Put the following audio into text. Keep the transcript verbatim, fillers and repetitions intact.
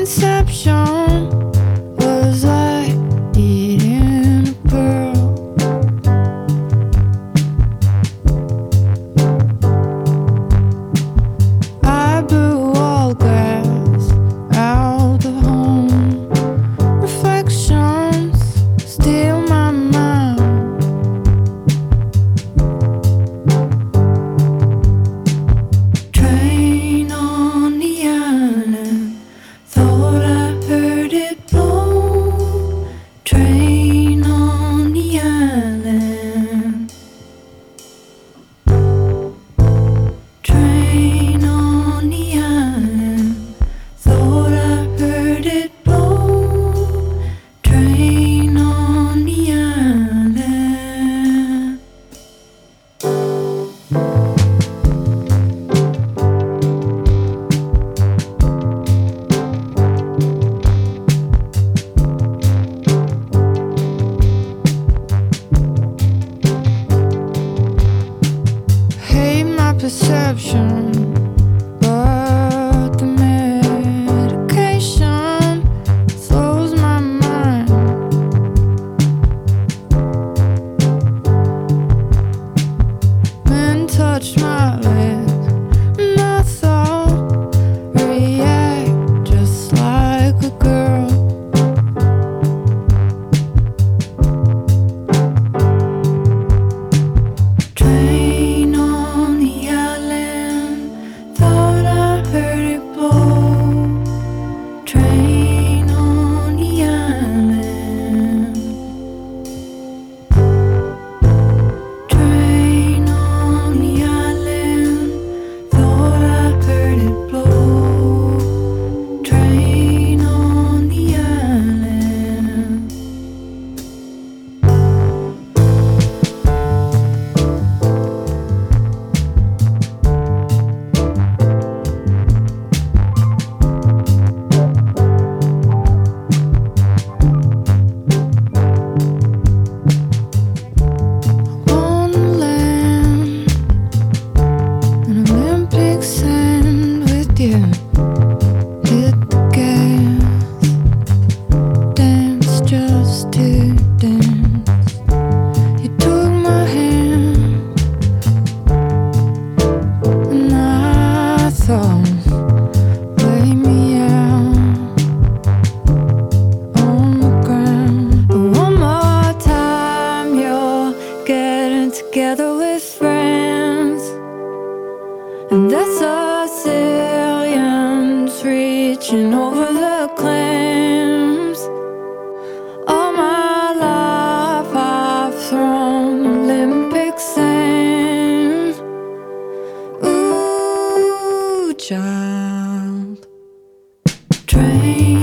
conception was like eating a pearl. I blew all glass out of home. Reflections steal my mind. Train on the island, thought I heard it blow. Train on the island. Train on the island, thought I heard it blow. Train on the island. Hate my perception, but the medication slows my mind. Men touch my legs, and I thought react just like a girl. Train on the island, thought I heard it blow. Train on the island. Train on the island, thought I heard it blow. Train on the island. On the land, an Olympic sand with you. Hit the gas, dance just to dance. You took my hand, and I thought, lay me out on the ground. But one more time, you're getting together with friends, and that's us aliens reaching over the claims. All my life I've thrown Olympic sand. Ooh, child. Train